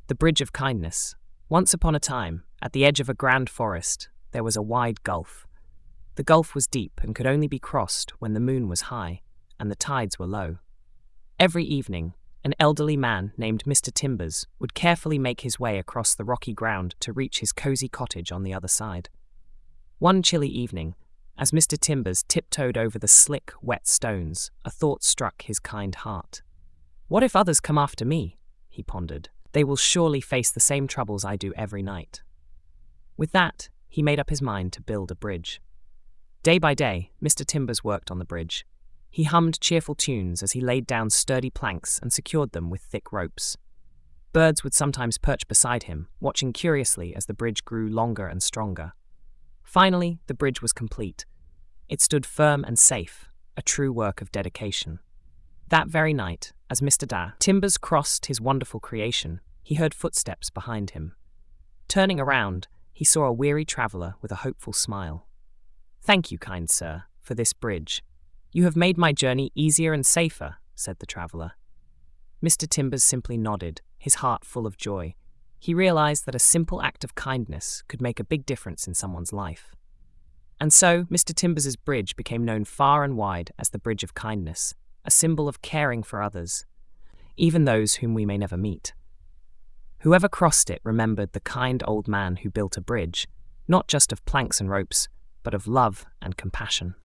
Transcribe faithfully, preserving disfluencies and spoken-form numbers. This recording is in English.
The Bridge of Kindness. Once upon a time, at the edge of a grand forest, there was a wide gulf. The gulf was deep and could only be crossed when the moon was high and the tides were low. Every evening, an elderly man named Mister Timbers would carefully make his way across the rocky ground to reach his cozy cottage on the other side. One chilly evening, as Mister Timbers tiptoed over the slick, wet stones, a thought struck his kind heart. "What if others come after me?" he pondered. "They will surely face the same troubles I do every night." With that, he made up his mind to build a bridge. Day by day, Mister Timbers worked on the bridge. He hummed cheerful tunes as he laid down sturdy planks and secured them with thick ropes. Birds would sometimes perch beside him, watching curiously as the bridge grew longer and stronger. Finally, the bridge was complete. It stood firm and safe, a true work of dedication. That very night, as Mister Da Timbers crossed his wonderful creation, he heard footsteps behind him. Turning around, he saw a weary traveller with a hopeful smile. "Thank you, kind sir, for this bridge. You have made my journey easier and safer," said the traveller. Mister Timbers simply nodded, his heart full of joy. He realized that a simple act of kindness could make a big difference in someone's life. And so, Mister Timbers's bridge became known far and wide as the Bridge of Kindness, a symbol of caring for others, even those whom we may never meet. Whoever crossed it remembered the kind old man who built a bridge, not just of planks and ropes, but of love and compassion.